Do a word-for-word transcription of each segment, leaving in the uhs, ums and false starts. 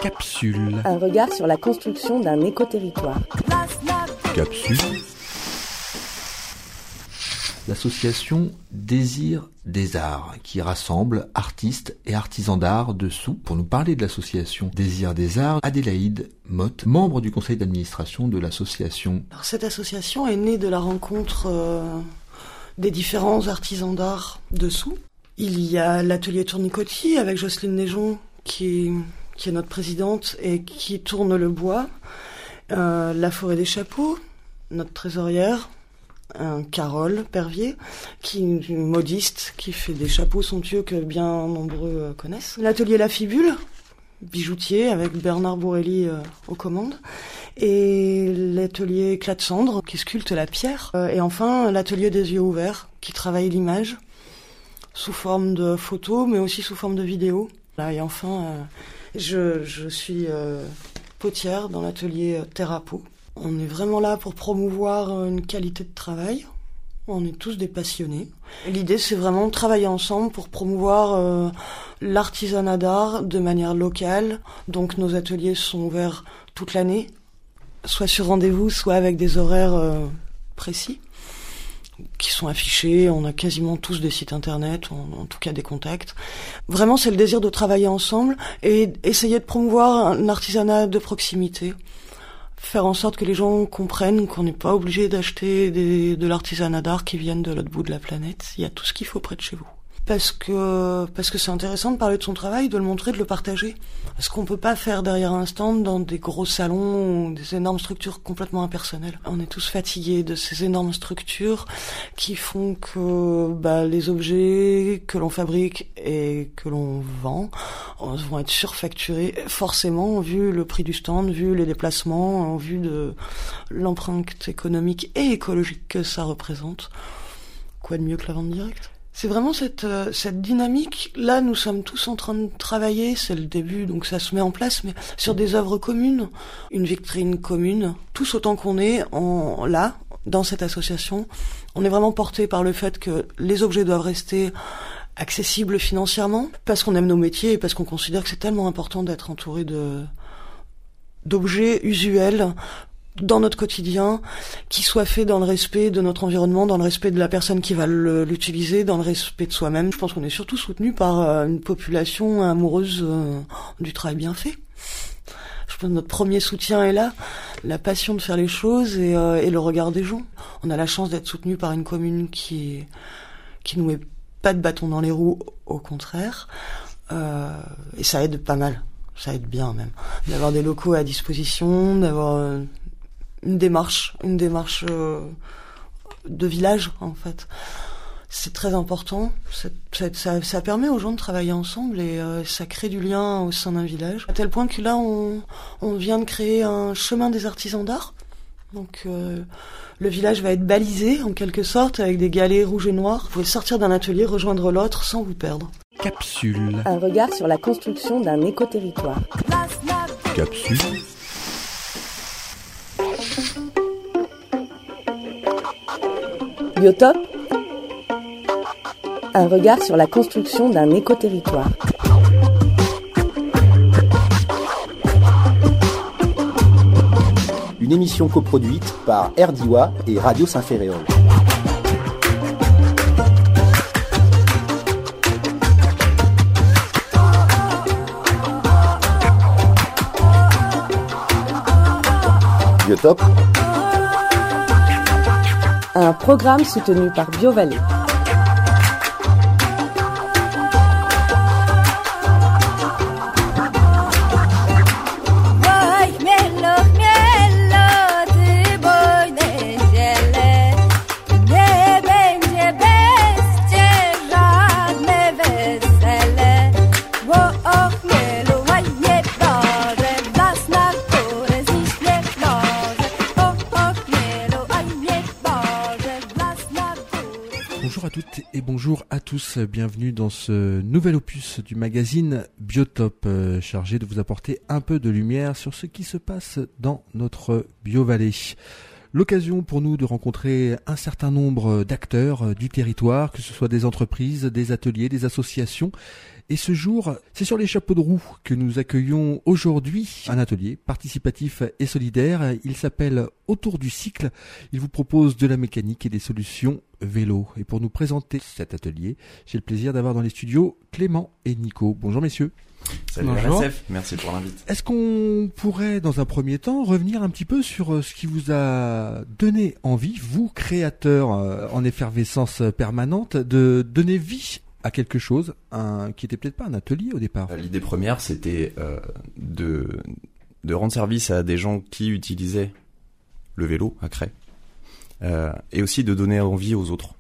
Capsule. Un regard sur la construction d'un éco-territoire. Capsule. L'association Désir des Arts, qui rassemble artistes et artisans d'art de Soult. Pour nous parler de l'association Désir des Arts, Adélaïde Motte, membre du conseil d'administration de l'association. Alors, cette association est née de la rencontre euh, des différents artisans d'art de Soult. Il y a l'atelier Tournicotti avec Jocelyne Neigeon, qui, qui est notre présidente et qui tourne le bois. Euh, la Forêt des Chapeaux, notre trésorière. Un Carole Pervier, qui est une modiste, qui fait des chapeaux somptueux que bien nombreux connaissent. L'atelier La Fibule, bijoutier, avec Bernard Bourrelli euh, aux commandes. Et l'atelier Éclat de Cendre, qui sculpte la pierre. Euh, et enfin, l'atelier des yeux ouverts, qui travaille l'image, sous forme de photos, mais aussi sous forme de vidéos. Là, et enfin, euh, je, je suis euh, potière dans l'atelier Therapo. On est vraiment là pour promouvoir une qualité de travail. On est tous des passionnés. Et l'idée, c'est vraiment de travailler ensemble pour promouvoir euh, l'artisanat d'art de manière locale. Donc nos ateliers sont ouverts toute l'année, soit sur rendez-vous, soit avec des horaires euh, précis, qui sont affichés. On a quasiment tous des sites internet, en, en tout cas des contacts. Vraiment, c'est le désir de travailler ensemble et essayer de promouvoir un artisanat de proximité. Faire en sorte que les gens comprennent qu'on n'est pas obligé d'acheter des, de l'artisanat d'art qui viennent de l'autre bout de la planète. Il y a tout ce qu'il faut près de chez vous. Parce que, parce que c'est intéressant de parler de son travail, de le montrer, de le partager. Parce qu'on peut pas faire derrière un stand dans des gros salons ou des énormes structures complètement impersonnelles. On est tous fatigués de ces énormes structures qui font que bah, les objets que l'on fabrique et que l'on vend vont être surfacturés, forcément, vu le prix du stand, vu les déplacements, vu de l'empreinte économique et écologique que ça représente. Quoi de mieux que la vente directe ? C'est vraiment cette, euh, cette dynamique. Là, nous sommes tous en train de travailler, c'est le début, donc ça se met en place, mais sur des œuvres communes, une vitrine commune. Tous autant qu'on est en, là, dans cette association, on est vraiment porté par le fait que les objets doivent rester accessibles financièrement, parce qu'on aime nos métiers et parce qu'on considère que c'est tellement important d'être entouré de d'objets usuels dans notre quotidien, qui soit fait dans le respect de notre environnement, dans le respect de la personne qui va le, l'utiliser, dans le respect de soi-même. Je pense qu'on est surtout soutenu par euh, une population amoureuse euh, du travail bien fait. Je pense que notre premier soutien est là, la passion de faire les choses et, euh, et le regard des gens. On a la chance d'être soutenu par une commune qui qui nous met pas de bâton dans les roues, au contraire, euh, et ça aide pas mal, ça aide bien même, d'avoir des locaux à disposition, d'avoir euh, une démarche, une démarche euh, de village en fait. C'est très important. C'est, c'est, ça, ça permet aux gens de travailler ensemble et euh, ça crée du lien au sein d'un village. À tel point que là, on, on vient de créer un chemin des artisans d'art. Donc euh, le village va être balisé en quelque sorte avec des galets rouges et noirs. Vous pouvez sortir d'un atelier, rejoindre l'autre sans vous perdre. Capsule. Un regard sur la construction d'un éco-territoire. Capsule. Biotope. Un regard sur la construction d'un éco-territoire. Une émission coproduite par R D I W A et Radio Saint-Ferréol. Biotope. Un programme soutenu par BioVallée. Bonjour à toutes et bonjour à tous, bienvenue dans ce nouvel opus du magazine Biotope, euh, chargé de vous apporter un peu de lumière sur ce qui se passe dans notre BioVallée. L'occasion pour nous de rencontrer un certain nombre d'acteurs du territoire, que ce soit des entreprises, des ateliers, des associations, Et ce jour, c'est sur les chapeaux de roue que nous accueillons aujourd'hui un atelier participatif et solidaire. Il s'appelle Autour du cycle. Il vous propose de la mécanique et des solutions vélo. Et pour nous présenter cet atelier, j'ai le plaisir d'avoir dans les studios Clément et Nico. Bonjour messieurs. Salut R S F, merci pour l'invite. Est-ce qu'on pourrait, dans un premier temps, revenir un petit peu sur ce qui vous a donné envie, vous, créateurs en effervescence permanente, de donner vie à quelque chose un, qui était peut-être pas un atelier au départ? L'idée première, c'était euh, de, de rendre service à des gens qui utilisaient le vélo à Cray, euh, et aussi de donner envie aux autres.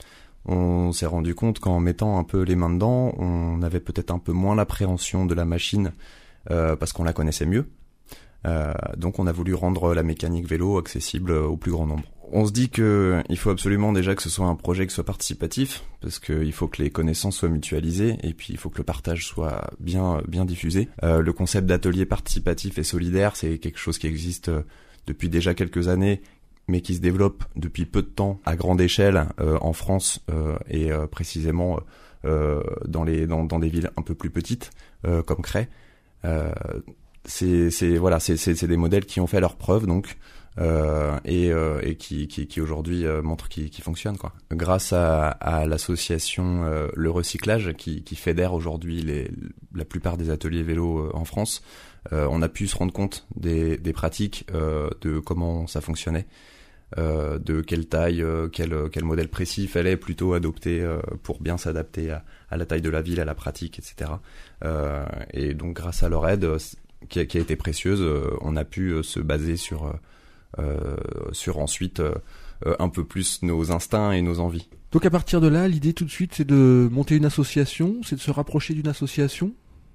On s'est rendu compte qu'en mettant un peu les mains dedans, on avait peut-être un peu moins l'appréhension de la machine euh, parce qu'on la connaissait mieux. Euh, donc on a voulu rendre la mécanique vélo accessible au plus grand nombre. On se dit que il faut absolument déjà que ce soit un projet qui soit participatif, parce qu'il faut que les connaissances soient mutualisées et puis il faut que le partage soit bien bien diffusé. Euh, le concept d'atelier participatif et solidaire, c'est quelque chose qui existe depuis déjà quelques années, mais qui se développe depuis peu de temps à grande échelle euh, en France euh, et euh, précisément euh, dans les dans, dans des villes un peu plus petites euh, comme Cray. Euh, c'est c'est voilà c'est c'est c'est des modèles qui ont fait leurs preuves donc euh, et euh, et qui qui qui aujourd'hui euh, montrent qu'ils qui fonctionnent quoi. Grâce à à l'association euh, Le Recyclage qui qui fédère aujourd'hui les la plupart des ateliers vélo euh, en France, euh, on a pu se rendre compte des des pratiques euh, de comment ça fonctionnait. Euh, de quelle taille, euh, quel, quel modèle précis il fallait plutôt adopter euh, pour bien s'adapter à, à la taille de la ville, à la pratique, et cetera. Euh, et donc grâce à leur aide, euh, qui, a, qui a été précieuse, euh, on a pu euh, se baser sur, euh, sur ensuite euh, un peu plus nos instincts et nos envies. Donc à partir de là, l'idée tout de suite, c'est de monter une association, c'est de se rapprocher d'une association ?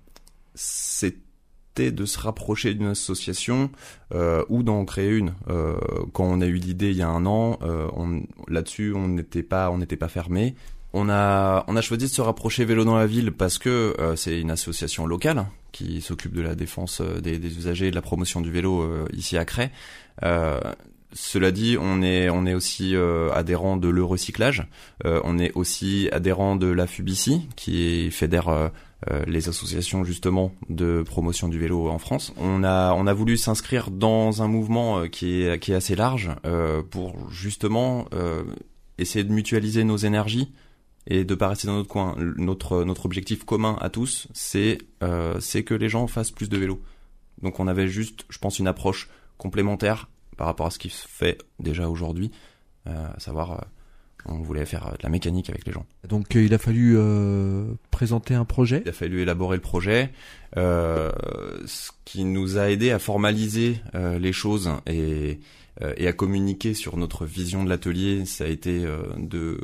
C'est de se rapprocher d'une association euh, ou d'en créer une. Euh, quand on a eu l'idée il y a un an, euh, on, là-dessus on n'était pas on n'était pas fermé. On a on a choisi de se rapprocher Vélo dans la ville parce que euh, c'est une association locale qui s'occupe de la défense des, des usagers et de la promotion du vélo euh, ici à Cray. Euh, Cela dit, on est on est aussi euh, adhérent de Le Recyclage. Euh, on est aussi adhérent de la Fubici qui fédère euh, Euh, les associations justement de promotion du vélo en France. On a on a voulu s'inscrire dans un mouvement euh, qui est qui est assez large euh, pour justement euh, essayer de mutualiser nos énergies et de pas rester dans notre coin. Notre notre objectif commun à tous, c'est euh, c'est que les gens fassent plus de vélo. Donc on avait juste, je pense, une approche complémentaire par rapport à ce qui se fait déjà aujourd'hui, euh, à savoir euh, on voulait faire de la mécanique avec les gens. Donc euh, il a fallu euh, présenter un projet. Il a fallu élaborer le projet, euh, ce qui nous a aidé à formaliser euh, les choses et, euh, et à communiquer sur notre vision de l'atelier. Ça a été euh, de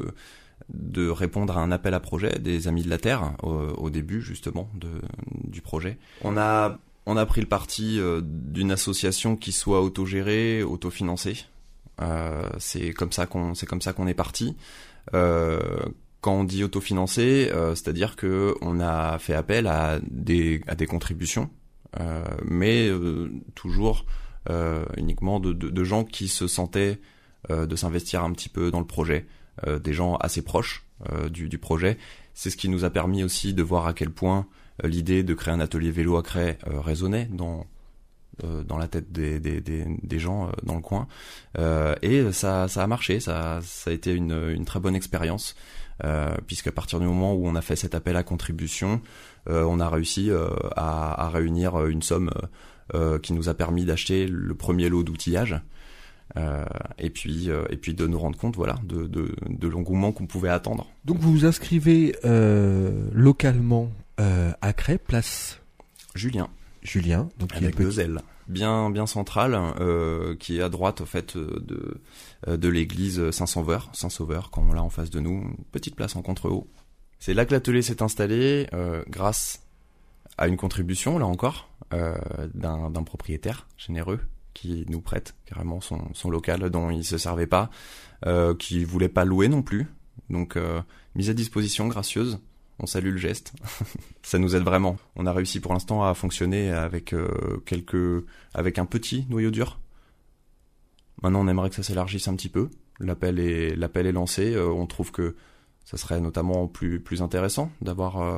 de répondre à un appel à projet des Amis de la Terre au, au début justement de, du projet. On a on a pris le parti euh, d'une association qui soit autogérée, autofinancée. Euh, c'est comme ça qu'on c'est comme ça qu'on est parti. Euh, quand on dit autofinancé, euh, c'est-à-dire que on a fait appel à des à des contributions, euh, mais euh, toujours euh, uniquement de, de de gens qui se sentaient euh, de s'investir un petit peu dans le projet, euh, des gens assez proches euh, du du projet. C'est ce qui nous a permis aussi de voir à quel point euh, l'idée de créer un atelier vélo à Cray euh, résonnait dans Euh, dans la tête des des des, des gens euh, dans le coin euh, et ça ça a marché, ça ça a été une une très bonne expérience euh, puisqu'à partir du moment où on a fait cet appel à contribution, euh, on a réussi euh, à à réunir une somme euh, qui nous a permis d'acheter le premier lot d'outillage euh, et puis euh, et puis de nous rendre compte voilà de de de l'engouement qu'on pouvait attendre. Donc vous vous inscrivez euh, localement euh, à Cray, place Julien Julien, donc avec il y a deux L, bien bien centrale, euh, qui est à droite au fait de de l'église Saint-Sauveur, Saint-Sauveur, comme là en face de nous, une petite place en contre-haut. C'est là que l'atelier s'est installé euh, grâce à une contribution là encore euh, d'un d'un propriétaire généreux qui nous prête carrément son son local dont il se servait pas, euh, qui voulait pas louer non plus, donc euh, mise à disposition gracieuse. On salue le geste. Ça nous aide vraiment. On a réussi pour l'instant à fonctionner avec euh, quelques, avec un petit noyau dur. Maintenant, on aimerait que ça s'élargisse un petit peu. L'appel est, l'appel est lancé. Euh, on trouve que ça serait notamment plus, plus intéressant d'avoir euh,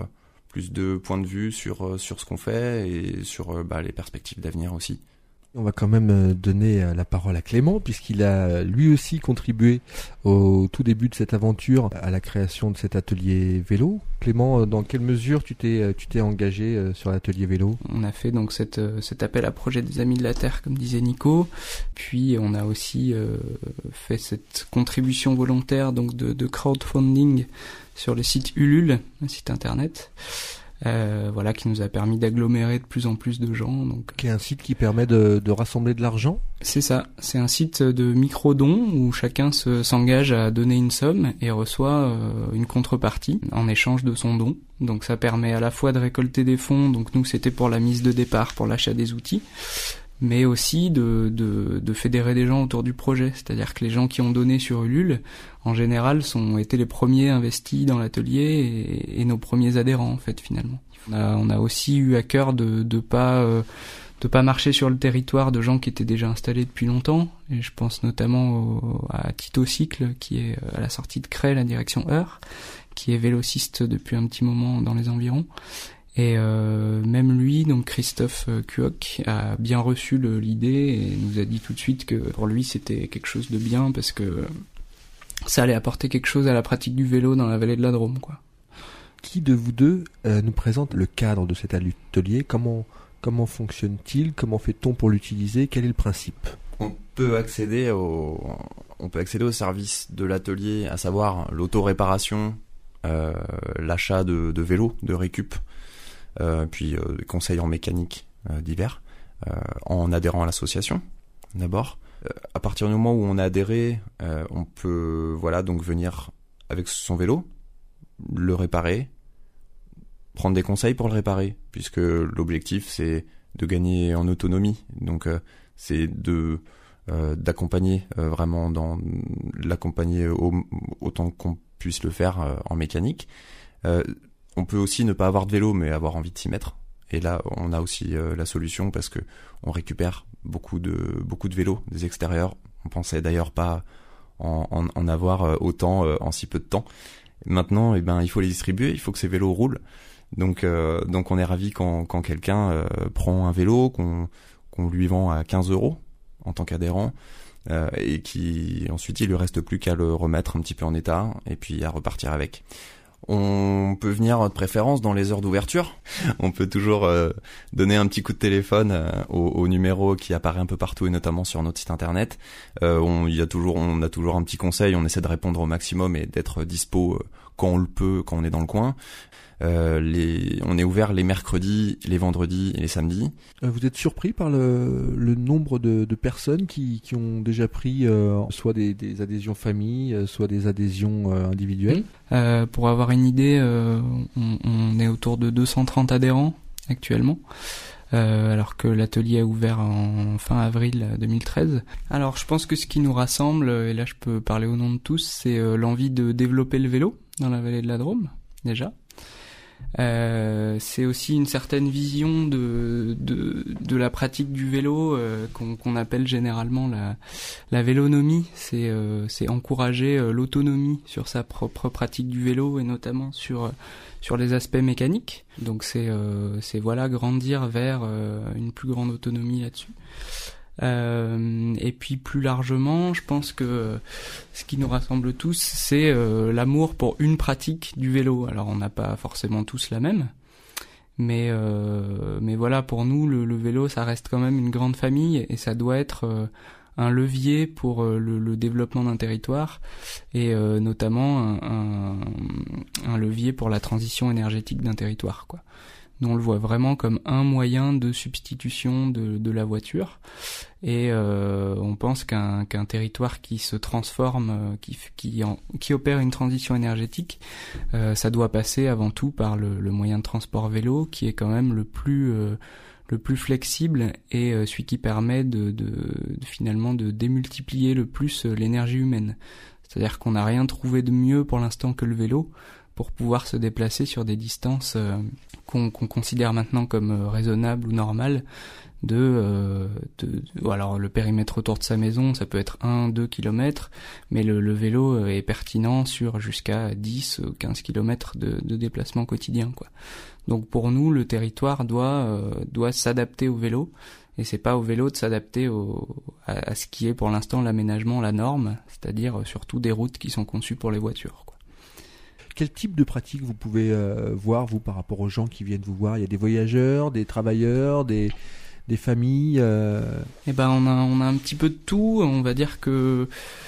plus de points de vue sur sur ce qu'on fait et sur bah, les perspectives d'avenir aussi. On va quand même donner la parole à Clément, puisqu'il a lui aussi contribué au tout début de cette aventure à la création de cet atelier vélo. Clément, dans quelle mesure tu t'es, tu t'es engagé sur l'atelier vélo ? On a fait donc cette, cet appel à projet des Amis de la Terre, comme disait Nico. Puis on a aussi euh, fait cette contribution volontaire donc de, de crowdfunding sur le site Ulule, un site internet. Euh, voilà, qui nous a permis d'agglomérer de plus en plus de gens. Donc, qui est un site qui permet de, de rassembler de l'argent ? C'est ça, c'est un site de micro-dons où chacun se, s'engage à donner une somme et reçoit euh, une contrepartie en échange de son don. Donc ça permet à la fois de récolter des fonds, donc nous c'était pour la mise de départ, pour l'achat des outils, mais aussi de, de, de fédérer des gens autour du projet. C'est-à-dire que les gens qui ont donné sur Ulule, en général, sont été les premiers investis dans l'atelier et, et nos premiers adhérents, en fait, finalement. On a, on a aussi eu à cœur de de pas euh, de pas marcher sur le territoire de gens qui étaient déjà installés depuis longtemps. Et je pense notamment au, à Tito Cycle, qui est à la sortie de Cré, la direction Heure, qui est vélociste depuis un petit moment dans les environs. Et euh, même lui, donc Christophe Cuoc, a bien reçu le, l'idée et nous a dit tout de suite que pour lui c'était quelque chose de bien parce que ça allait apporter quelque chose à la pratique du vélo dans la vallée de la Drôme, quoi. Qui de vous deux euh, nous présente le cadre de cet atelier ? Comment comment fonctionne-t-il ? Comment fait-on pour l'utiliser ? Quel est le principe ? On peut accéder au on peut accéder au service de l'atelier, à savoir l'auto-réparation, euh, l'achat de, de vélos, de récup. Euh, puis euh, des conseils en mécanique euh, divers, euh, en adhérant à l'association d'abord. Euh, à partir du moment où on a adhéré, euh, on peut voilà donc venir avec son vélo, le réparer, prendre des conseils pour le réparer, puisque l'objectif c'est de gagner en autonomie. Donc euh, c'est de euh, d'accompagner euh, vraiment dans l'accompagner au, autant qu'on puisse le faire euh, en mécanique. Euh, On peut aussi ne pas avoir de vélo, mais avoir envie de s'y mettre. Et là, on a aussi euh, la solution parce que on récupère beaucoup de beaucoup de vélos des extérieurs. On pensait d'ailleurs pas en, en, en avoir euh, autant euh, en si peu de temps. Maintenant, eh ben, il faut les distribuer. Il faut que ces vélos roulent. Donc, euh, donc, on est ravi quand, quand quelqu'un euh, prend un vélo qu'on qu'on lui vend à quinze euros en tant qu'adhérent. Euh, et qui ensuite il lui reste plus qu'à le remettre un petit peu en état et puis à repartir avec. On peut venir de préférence dans les heures d'ouverture. On peut toujours euh, donner un petit coup de téléphone euh, au, au numéro qui apparaît un peu partout et notamment sur notre site internet. Euh, on, il y a toujours, on a toujours un petit conseil. On essaie de répondre au maximum et d'être dispo euh, quand on le peut, quand on est dans le coin. Euh, les, on est ouvert les mercredis, les vendredis et les samedis. Vous êtes surpris par le, le nombre de, de personnes qui, qui ont déjà pris euh, soit des, des adhésions famille, soit des adhésions euh, individuelles ? euh, Pour avoir une idée, euh, on, on est autour de deux cent trente adhérents actuellement. Euh, alors que l'atelier a ouvert en fin avril deux mille treize. Alors je pense que ce qui nous rassemble, et là je peux parler au nom de tous, c'est euh, l'envie de développer le vélo dans la vallée de la Drôme, déjà. Euh, c'est aussi une certaine vision de de, de la pratique du vélo euh, qu'on, qu'on appelle généralement la la vélonomie. C'est euh, c'est encourager euh, l'autonomie sur sa propre pratique du vélo et notamment sur euh, sur les aspects mécaniques. Donc c'est euh, c'est voilà grandir vers euh, une plus grande autonomie là-dessus. Euh, et puis plus largement, je pense que euh, ce qui nous rassemble tous, c'est euh, l'amour pour une pratique du vélo. Alors on n'a pas forcément tous la même, mais euh, mais voilà, pour nous le, le vélo, ça reste quand même une grande famille et ça doit être euh, un levier pour euh, le, le développement d'un territoire et euh, notamment un, un, un levier pour la transition énergétique d'un territoire, quoi. Nous, on le voit vraiment comme un moyen de substitution de, de la voiture. Et euh, on pense qu'un, qu'un territoire qui se transforme, qui, qui, en, qui opère une transition énergétique, euh, ça doit passer avant tout par le, le moyen de transport vélo, qui est quand même le plus, euh, le plus flexible et euh, celui qui permet de, de, de finalement de démultiplier le plus l'énergie humaine. C'est-à-dire qu'on n'a rien trouvé de mieux pour l'instant que le vélo pour pouvoir se déplacer sur des distances euh, qu'on, qu'on considère maintenant comme euh, raisonnables ou normales. De, euh, de, de, alors le périmètre autour de sa maison, ça peut être un, deux kilomètres, mais le, le vélo est pertinent sur jusqu'à dix, quinze kilomètres de, de déplacement quotidien, quoi. Donc pour nous, le territoire doit, euh, doit s'adapter au vélo, et c'est pas au vélo de s'adapter au, à, à ce qui est pour l'instant l'aménagement, la norme, c'est-à-dire surtout des routes qui sont conçues pour les voitures, quoi. Quel type de pratique vous pouvez euh, voir, vous, par rapport aux gens qui viennent vous voir? Il y a des voyageurs, des travailleurs, des... des familles euh... Eh ben on a on a un petit peu de tout. On va dire que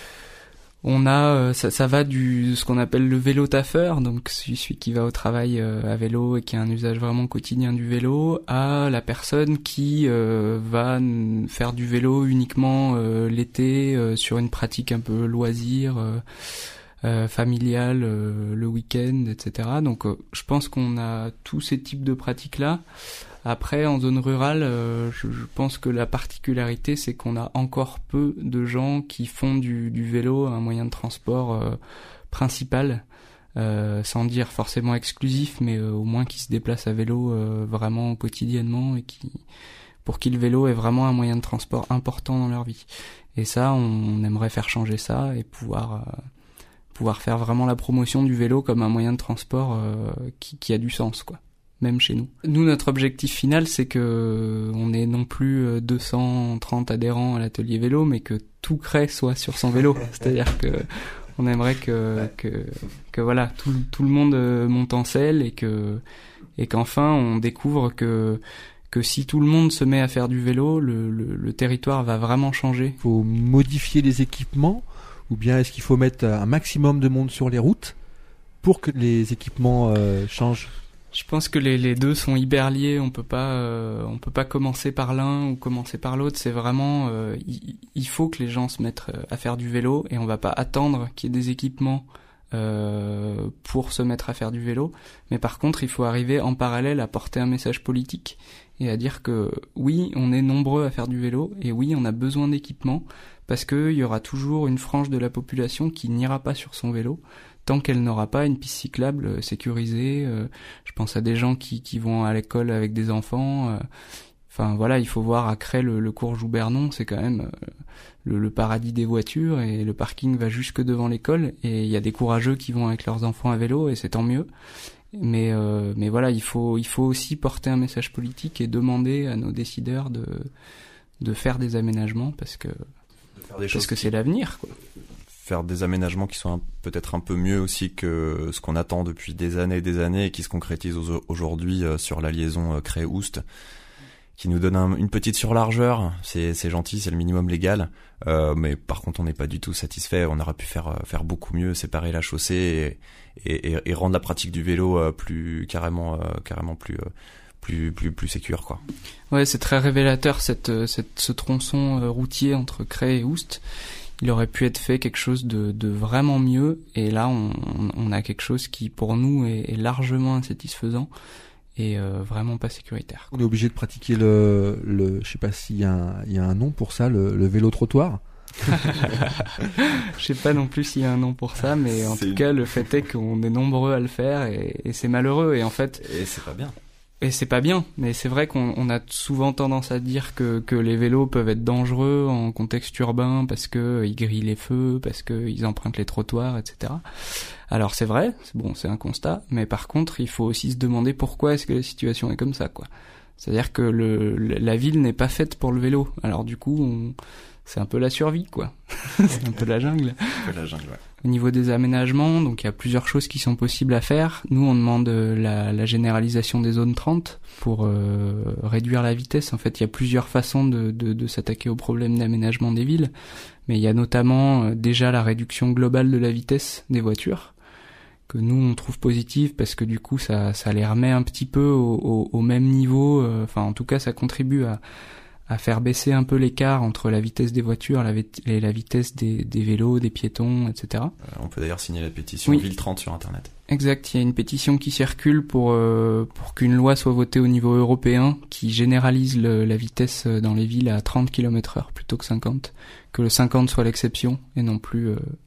on a ça, ça va du ce qu'on appelle le vélo taffeur, donc celui, celui qui va au travail euh, à vélo et qui a un usage vraiment quotidien du vélo, à la personne qui euh, va faire du vélo uniquement euh, l'été euh, sur une pratique un peu loisir. Euh, Euh, familial, euh, le week-end, et cetera. Donc euh, je pense qu'on a tous ces types de pratiques-là. Après, en zone rurale, euh, je, je pense que la particularité, c'est qu'on a encore peu de gens qui font du, du vélo un moyen de transport euh, principal, euh, sans dire forcément exclusif, mais euh, au moins qui se déplacent à vélo euh, vraiment quotidiennement et qui, pour qui le vélo est vraiment un moyen de transport important dans leur vie. Et ça, on, on aimerait faire changer ça et pouvoir... Euh, pouvoir faire vraiment la promotion du vélo comme un moyen de transport euh, qui, qui a du sens, quoi, même chez nous. Nous, notre objectif final, c'est que on ait non plus deux cent trente adhérents à l'atelier vélo, mais que tout Cray soit sur son vélo. C'est-à-dire que on aimerait que que que voilà, tout tout le monde monte en selle et que et qu'enfin on découvre que que si tout le monde se met à faire du vélo, le le, le territoire va vraiment changer. Il faut modifier les équipements. Ou bien est-ce qu'il faut mettre un maximum de monde sur les routes pour que les équipements euh, changent? Je pense que les, les deux sont hyper liés. On peut pas, euh, on peut pas commencer par l'un ou commencer par l'autre. C'est vraiment, euh, il, il faut que les gens se mettent à faire du vélo et on va pas attendre qu'il y ait des équipements euh, pour se mettre à faire du vélo. Mais par contre, il faut arriver en parallèle à porter un message politique et à dire que oui, on est nombreux à faire du vélo et oui, on a besoin d'équipements. Parce qu'il y aura toujours une frange de la population qui n'ira pas sur son vélo tant qu'elle n'aura pas une piste cyclable sécurisée. Euh, je pense à des gens qui, qui vont à l'école avec des enfants. Euh, enfin voilà, il faut voir à Cray le, le cours Joux-Bernon, c'est quand même euh, le, le paradis des voitures et le parking va jusque devant l'école. Et il y a des courageux qui vont avec leurs enfants à vélo et c'est tant mieux. Mais euh, mais voilà, il faut il faut aussi porter un message politique et demander à nos décideurs de de faire des aménagements parce que Parce que c'est l'avenir, quoi. Faire des aménagements qui sont un, peut-être un peu mieux aussi que ce qu'on attend depuis des années et des années et qui se concrétisent aujourd'hui euh, sur la liaison euh, Cray-Oust, qui nous donne un, une petite surlargeur. C'est, c'est gentil, c'est le minimum légal, euh, mais par contre on n'est pas du tout satisfait. On aurait pu faire faire beaucoup mieux, séparer la chaussée et, et, et rendre la pratique du vélo euh, plus carrément, euh, carrément plus. Euh, plus plus plus sécure, quoi. Ouais, c'est très révélateur cette cette ce tronçon routier entre Cray et Oust. Il aurait pu être fait quelque chose de de vraiment mieux et là on on a quelque chose qui pour nous est, est largement insatisfaisant et euh, vraiment pas sécuritaire, quoi. On est obligé de pratiquer le le je sais pas s'il y a un il y a un nom pour ça, le, le vélo trottoir. Je sais pas non plus s'il y a un nom pour ça, mais en c'est... tout cas le fait est qu'on est nombreux à le faire et, et c'est malheureux et en fait et c'est pas bien. Et c'est pas bien, mais c'est vrai qu'on on a souvent tendance à dire que que les vélos peuvent être dangereux en contexte urbain parce que ils grillent les feux, parce que ils empruntent les trottoirs, et cetera. Alors c'est vrai, c'est bon, c'est un constat, mais par contre, il faut aussi se demander pourquoi est-ce que la situation est comme ça, quoi. C'est-à-dire que le la ville n'est pas faite pour le vélo. Alors du coup, on, c'est un peu la survie, quoi. C'est un peu la jungle. Un peu la jungle, ouais. Au niveau des aménagements, donc il y a plusieurs choses qui sont possibles à faire. Nous, on demande la, la généralisation des zones trente pour euh, réduire la vitesse. En fait, il y a plusieurs façons de, de, de s'attaquer au problème d'aménagement des villes. Mais il y a notamment euh, déjà la réduction globale de la vitesse des voitures, que nous, on trouve positive parce que du coup, ça, ça les remet un petit peu au, au, au même niveau. Euh, enfin, en tout cas, ça contribue à... à faire baisser un peu l'écart entre la vitesse des voitures et la vitesse des, des vélos, des piétons, et cetera. Euh, on peut d'ailleurs signer la pétition oui. Ville trente sur Internet. Exact, il y a une pétition qui circule pour euh, pour qu'une loi soit votée au niveau européen qui généralise le, la vitesse dans les villes à trente kilomètres heure plutôt que cinquante, que le cinquante soit l'exception et non plus euh,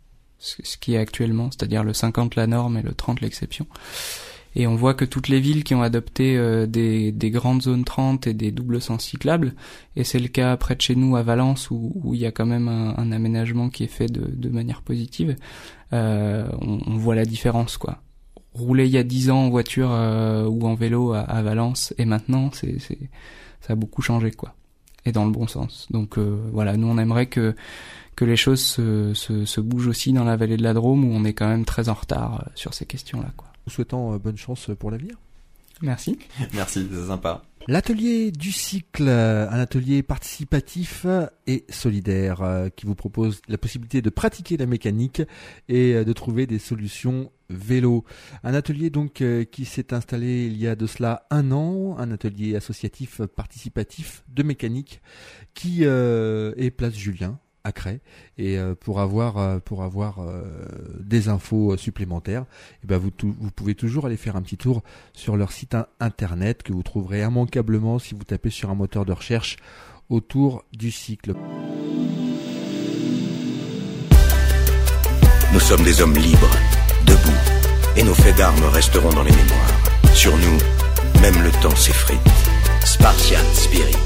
ce, ce qui est actuellement, c'est-à-dire le cinquante la norme et le trente l'exception. Et on voit que toutes les villes qui ont adopté euh, des, des grandes zones trente et des doubles sens cyclables, et c'est le cas près de chez nous à Valence où, où il y a quand même un, un aménagement qui est fait de, de manière positive, euh, on, on voit la différence, quoi. Rouler il y a dix ans en voiture euh, ou en vélo à, à Valence et maintenant, c'est, c'est, ça a beaucoup changé, quoi. Et dans le bon sens. Donc euh, voilà, nous on aimerait que que les choses se, se, se bougent aussi dans la vallée de la Drôme où on est quand même très en retard sur ces questions-là, quoi. Nous souhaitons euh, bonne chance pour l'avenir. Merci. Merci, c'est sympa. L'atelier du cycle, un atelier participatif et solidaire euh, qui vous propose la possibilité de pratiquer la mécanique et euh, de trouver des solutions vélo. Un atelier donc euh, qui s'est installé il y a de cela un an, un atelier associatif participatif de mécanique qui euh, est place Julien à Cray, et euh, pour avoir euh, pour avoir euh, des infos supplémentaires, et ben vous tou- vous pouvez toujours aller faire un petit tour sur leur site in- internet que vous trouverez immanquablement si vous tapez sur un moteur de recherche autour du cycle. Nous sommes des hommes libres, debout, et nos faits d'armes resteront dans les mémoires. Sur nous, même le temps s'effrite. Spartiate Spirit.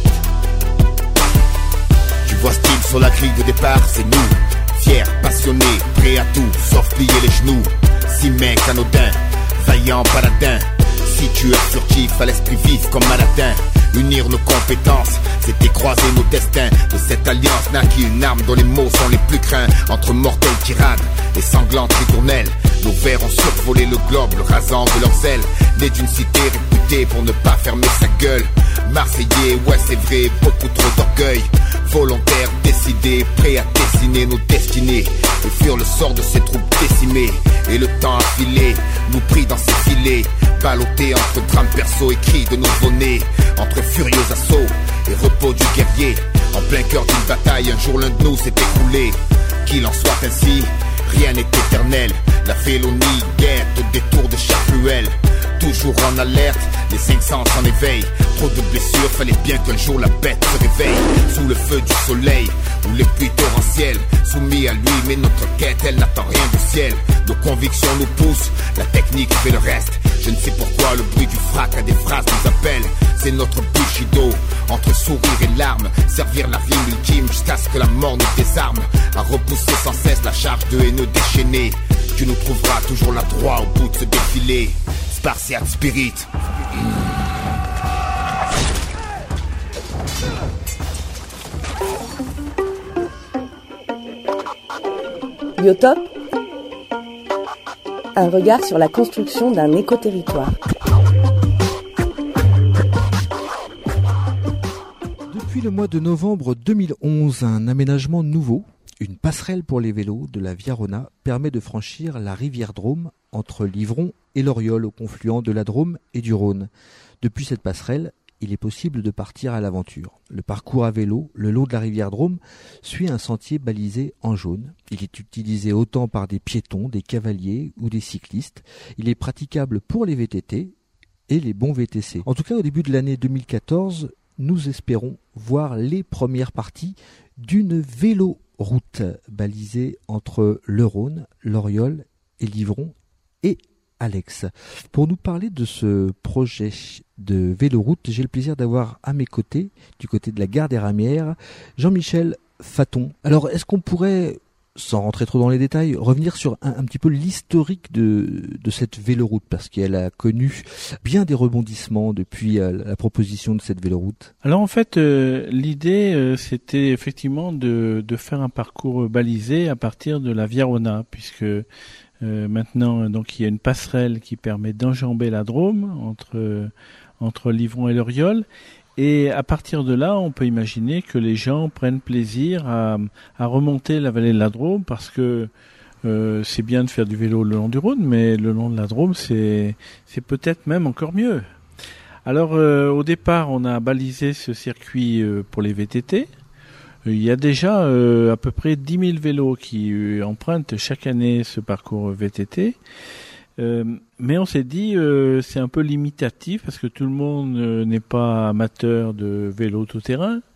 Tu vois style sur la grille de départ, c'est nous. Fiers, passionnés, prêts à tout, sauf plier les genoux. Six mecs anodins, vaillants paladins. Si tu es furtif à l'esprit vif comme Aladdin. Unir nos compétences, c'était croiser nos destins. De cette alliance naquit une arme dont les mots sont les plus craints. Entre mortelles tirades et sanglantes ritournelles, nos vers ont survolé le globe, le rasant de leurs ailes. Né d'une cité réputée pour ne pas fermer sa gueule. Marseillais, ouais c'est vrai, beaucoup trop d'orgueil. Volontaires, décidés, prêts à dessiner nos destinées. Et fuir le sort de ces troupes décimées. Et le temps a filé, nous pris dans ses filets. Ballottés entre drames perso et cris de nouveau-nés. Entre furieux assauts et repos du guerrier. En plein cœur d'une bataille, un jour l'un de nous s'est écoulé. Qu'il en soit ainsi, rien n'est éternel. La félonie guette au détour de chaque ruelle. Toujours en alerte, les cinq sens en éveil. Trop de blessures, fallait bien qu'un jour la bête se réveille. Sous le feu du soleil, ou les pluies torrentielles. Soumis à lui, mais notre quête, elle n'attend rien du ciel. Nos convictions nous poussent, la technique fait le reste. Je ne sais pourquoi le bruit du frac à des phrases nous appelle. C'est notre bushido, entre sourire et larmes. Servir la rime ultime jusqu'à ce que la mort nous désarme. À repousser sans cesse la charge de haineux déchaînés. Tu nous trouveras toujours là droit au bout de ce défilé. Spartiate Spirit. Biotope, un regard sur la construction d'un écoterritoire. Depuis le mois de novembre deux mille onze, un aménagement nouveau, une passerelle pour les vélos de la Via Rona, permet de franchir la rivière Drôme entre Livron et l'Oriol au confluent de la Drôme et du Rhône. Depuis cette passerelle, il est possible de partir à l'aventure. Le parcours à vélo le long de la rivière Drôme suit un sentier balisé en jaune. Il est utilisé autant par des piétons, des cavaliers ou des cyclistes. Il est praticable pour les V T T et les bons V T C. En tout cas, au début de l'année deux mille quatorze, nous espérons voir les premières parties d'une véloroute balisée entre le Rhône, l'Oriol et Livron et Alex. Pour nous parler de ce projet de véloroute, j'ai le plaisir d'avoir à mes côtés, du côté de la gare des Ramières, Jean-Michel Faton. Alors, est-ce qu'on pourrait, sans rentrer trop dans les détails, revenir sur un, un petit peu l'historique de, de cette véloroute, parce qu'elle a connu bien des rebondissements depuis euh, la proposition de cette véloroute. Alors en fait, euh, l'idée, euh, c'était effectivement de, de faire un parcours balisé à partir de la Via Rona, puisque Euh, maintenant, donc il y a une passerelle qui permet d'enjamber la Drôme entre euh, entre Livron et l'Oriol, et à partir de là, on peut imaginer que les gens prennent plaisir à à remonter la vallée de la Drôme, parce que euh, c'est bien de faire du vélo le long du Rhône, mais le long de la Drôme, c'est c'est peut-être même encore mieux. Alors euh, au départ, on a balisé ce circuit euh, pour les V T T. Il y a déjà euh, à peu près dix mille vélos qui euh, empruntent chaque année ce parcours V T T. Euh, mais on s'est dit euh, c'est un peu limitatif parce que tout le monde euh, n'est pas amateur de vélo tout-terrain.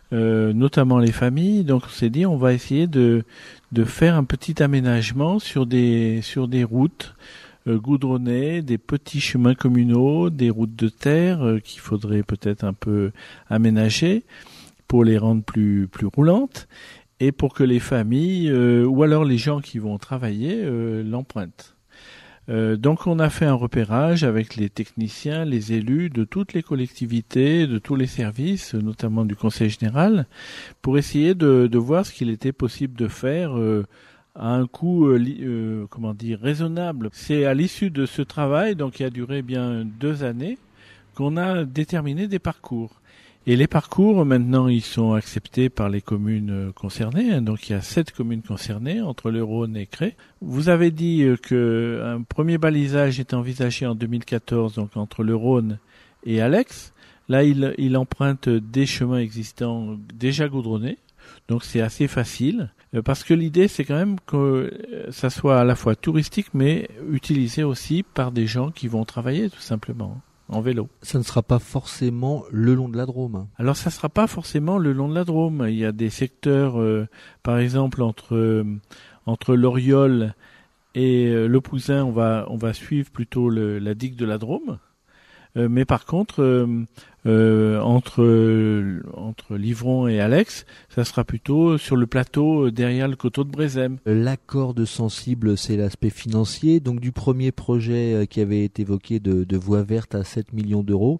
euh, notamment les familles. Donc on s'est dit on va essayer de de faire un petit aménagement sur des sur des routes euh, goudronnées, des petits chemins communaux, des routes de terre euh, qu'il faudrait peut-être un peu aménager pour les rendre plus plus roulantes et pour que les familles euh, ou alors les gens qui vont travailler euh, l'empruntent. Euh, donc on a fait un repérage avec les techniciens, les élus de toutes les collectivités, de tous les services, notamment du Conseil général, pour essayer de, de voir ce qu'il était possible de faire euh, à un coût euh, li, euh, comment dire raisonnable. C'est à l'issue de ce travail, donc qui a duré bien deux années, qu'on a déterminé des parcours. Et les parcours, maintenant, ils sont acceptés par les communes concernées. Donc, il y a sept communes concernées, entre le Rhône et Cré. Vous avez dit que un premier balisage est envisagé en deux mille quatorze, donc entre le Rhône et Alex. Là, il, il emprunte des chemins existants déjà goudronnés. Donc, c'est assez facile. Parce que l'idée, c'est quand même que ça soit à la fois touristique, mais utilisé aussi par des gens qui vont travailler, tout simplement. En vélo. Ça ne sera pas forcément le long de la Drôme. Alors ça ne sera pas forcément le long de la Drôme. Il y a des secteurs, euh, par exemple entre euh, entre l'Oriol et euh, le Pouzin, on va on va suivre plutôt le, la digue de la Drôme. Euh, mais par contre, euh, euh, entre euh, entre Livron et Alex, ça sera plutôt sur le plateau euh, derrière le coteau de Brézem. La corde sensible, c'est l'aspect financier. Donc du premier projet euh, qui avait été évoqué de, de voie verte à sept millions d'euros,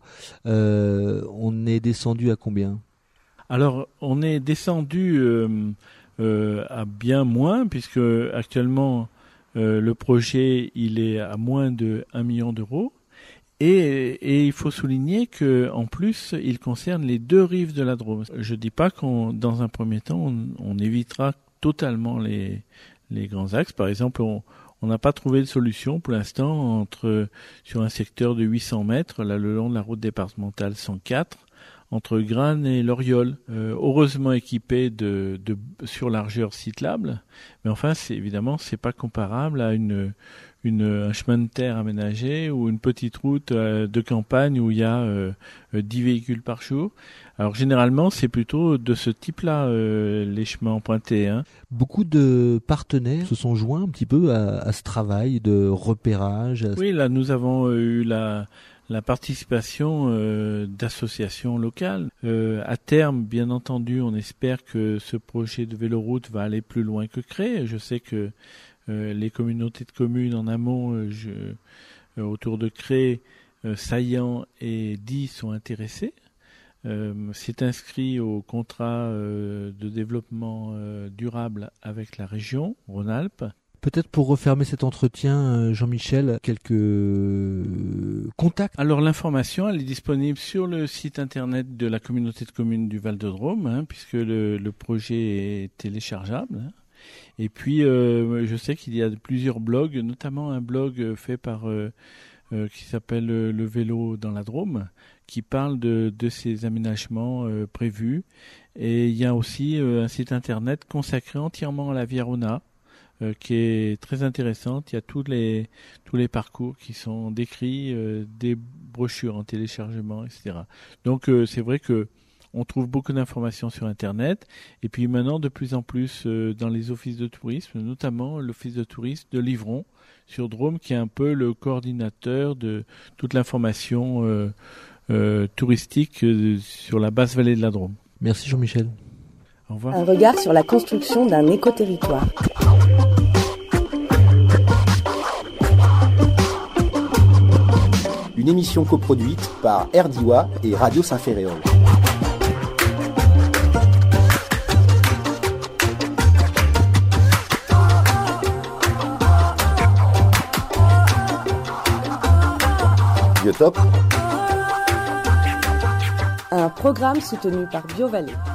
euh, on est descendu à combien ? Alors, on est descendu euh, euh, à bien moins, puisque actuellement euh, le projet il est à moins de un million d'euros. Et, et il faut souligner que en plus, il concerne les deux rives de la Drôme. Je dis pas qu'on, dans un premier temps, on, on évitera totalement les les grands axes. Par exemple, on on n'a pas trouvé de solution pour l'instant entre sur un secteur de huit cents mètres, là le long de la route départementale cent quatre, entre Granes et l'Oriol, euh, heureusement équipé de de surlargeurs cyclables. Mais enfin, c'est évidemment c'est pas comparable à une Une, un chemin de terre aménagé ou une petite route euh, de campagne où il y a euh, dix véhicules par jour. Alors généralement, c'est plutôt de ce type-là, euh, les chemins empruntés. Hein. Beaucoup de partenaires se sont joints un petit peu à, à ce travail de repérage. À... Oui, là, nous avons eu la, la participation euh, d'associations locales. Euh, à terme, bien entendu, on espère que ce projet de véloroute va aller plus loin que Cré. Je sais que Euh, les communautés de communes en amont euh, je, euh, autour de Cré, euh, Saillant et Die sont intéressés. Euh, c'est inscrit au contrat euh, de développement euh, durable avec la région Rhône-Alpes. Peut-être pour refermer cet entretien, Jean-Michel, quelques contacts. Alors l'information, elle est disponible sur le site internet de la communauté de communes du Val-de-Drôme, hein, puisque le, le projet est téléchargeable. Hein. Et puis, euh, je sais qu'il y a plusieurs blogs, notamment un blog fait par euh, euh, qui s'appelle euh, Le Vélo dans la Drôme, qui parle de, de ces aménagements euh, prévus. Et il y a aussi euh, un site internet consacré entièrement à la Via Rona, euh, qui est très intéressante. Il y a tous les tous les parcours qui sont décrits, euh, des brochures en téléchargement, et cetera. Donc, euh, c'est vrai que on trouve beaucoup d'informations sur Internet. Et puis maintenant, de plus en plus, euh, dans les offices de tourisme, notamment l'office de tourisme de Livron, sur Drôme, qui est un peu le coordinateur de toute l'information euh, euh, touristique euh, sur la basse vallée de la Drôme. Merci Jean-Michel. Au revoir. Un regard sur la construction d'un éco-territoire. Une émission coproduite par Erdiwa et Radio Saint-Ferréol. Biotop. Un programme soutenu par BioVallée.